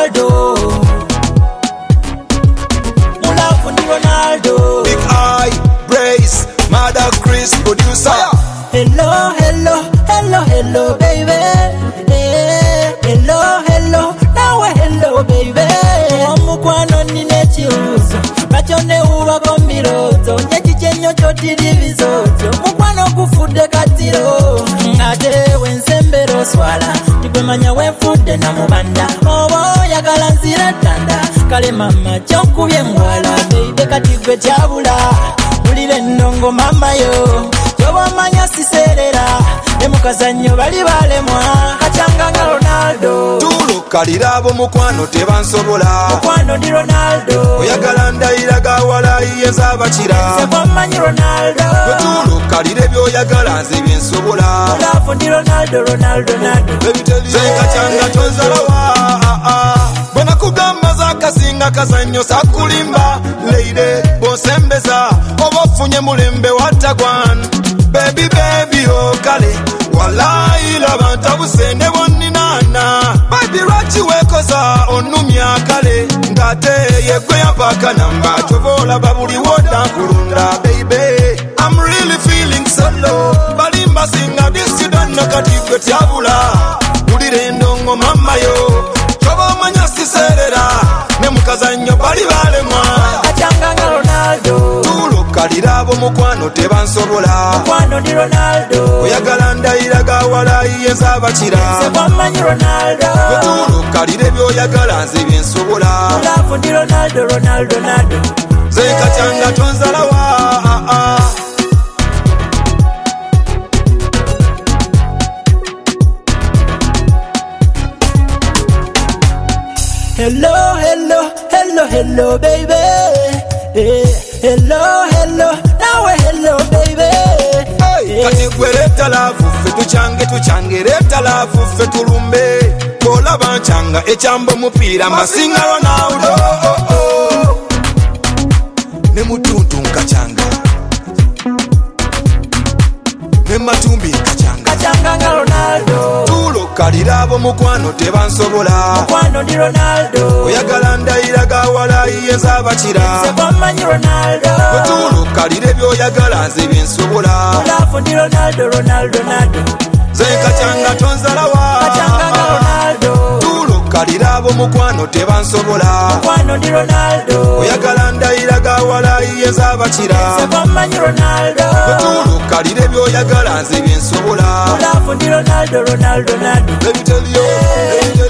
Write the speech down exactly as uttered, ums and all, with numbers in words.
Ronaldo. Mulafu ndi Ronaldo. Big Eye, Brace, Mother Chris, producer. Hello, hello, hello, hello, baby. Hey, hello, hello, now hello, baby. Omukwano nine chiuzo, kachone uwa kombiroto, nyechi chenyo chotiri vizoto, mukwano kufude katiro. Ate wensembero swala, tipemanya wenfude na mubanda. Obo ya galanzira tanda, kale mama chokubye mwala, baby katigwe chabula, ulile nongo mama yo. Yoba manya siserera emukazanyo bali balemwa kachanga nga Ronaldo. Tulukalira abo mukwano tebansobola. Mukwano ndi Ronaldo. Oyagala ndayira gawala yeza bakira. Sebo manyi Ronaldo. Tulukalira byoyagala nze byensobola. Mulafu ndi Ronaldo, Ronaldo, Ronaldo. Kachanga tonzalawa. Bona kugamba za kasinga kazanyo sakulimba. Leide bosembeza obafunye mulembe watagwan. Baby baby oh kale wallahi labanta busende boninana. Baby rachi wekoza onumya kale ngate yegwe yapaka namba chovola babuli woda kurunda. Baby I'm really feeling so low. Balimba singa this you don't know katikwe tyabula. Ulire ndongo mama yo chobo manya siserera ne mukazanyo bali balemwa kachanga nga Ronaldo. Tulukalira abo mukwano tebansobola. Mukwano ndi Ronaldo. Oyagala ndayira gawala yeza bakira. Sebo manyi Ronaldo. Tulukalira byoyagala nze byensobola. Mulafu ndi Ronaldo, Ronaldo, Ronaldo. Ze kachanga tonzalawa. Hello, hello, hello, hello, baby. Hey, hello, hello, now hello, baby. Hey, kati gwe leta lavu fe tuchange tuchange leta lavu fe tulumbe. Kola banchanga echambo mupira masinga Ronaldo. Oh, oh. Ne mutuntu nkachanga. Ne matumbi nkachanga. Kachanga nga Ronaldo. Tulukalira abo mukwano tebansobola. Mukwano ndi Ronaldo. Oyagala ndayira gawala yeza bakira. Sebo manyi Ronaldo. Tulukalira byoyagala nze byensobola. Mulafu ndi Ronaldo, Ronaldo, Ronaldo. Ze kachanga tonzalawa. Kachanga nga Ronaldo. Tulukalira abo mukwano tebansobola. Mukwano ndi Ronaldo. Oyagala ndayira gawala yeza bakira. Sebo manyi Ronaldo. Tulukalira byoyagala nze byensobola. Mulafu ndi Ronaldo, Ronaldo, Ronaldo. Let me tell you, let me tell you.